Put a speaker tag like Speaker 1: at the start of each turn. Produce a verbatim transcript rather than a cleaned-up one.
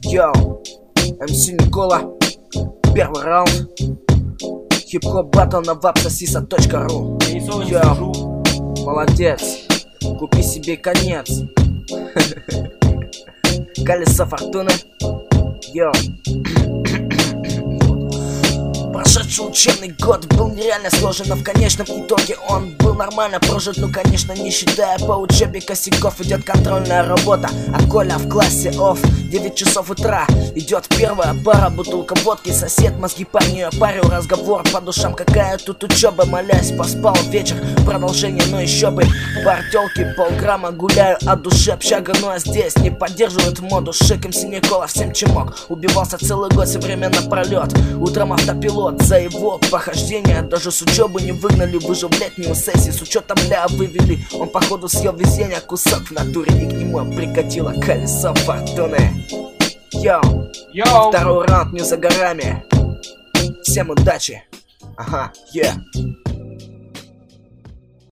Speaker 1: Йоу, эм си Никола, первый раунд. Хип-хоп баттл на вапсосиса точка ру. Йоу, молодец, купи себе конец. Колесо фортуны. Йоу. Прошедший учебный год был нереально сложен, но в конечном итоге он был нормально прожит. Ну конечно, не считая по учебе косяков, идет контрольная работа, а Коля в классе офф. Девять часов утра, идет первая пара, бутылка водки, сосед мозги парню парю, разговор по душам, какая тут учеба, молясь, поспал вечер, продолжение, но еще бы. Бар тёлки, полграмма, гуляю от души, общага, ну а здесь не поддерживают моду. Шик эм си Никола всем чемок, убивался целый год, все время напролет. Утром автопилот, за его похождения даже с учебы не выгнали, выжил в летнюю сессию, с учетом ля вывели. Он походу съел везение, кусок в натуре, и к нему прикатило колесо фортуны. Йоу, Йоу. Второй раунд не за горами. Всем удачи. Ага, yeah.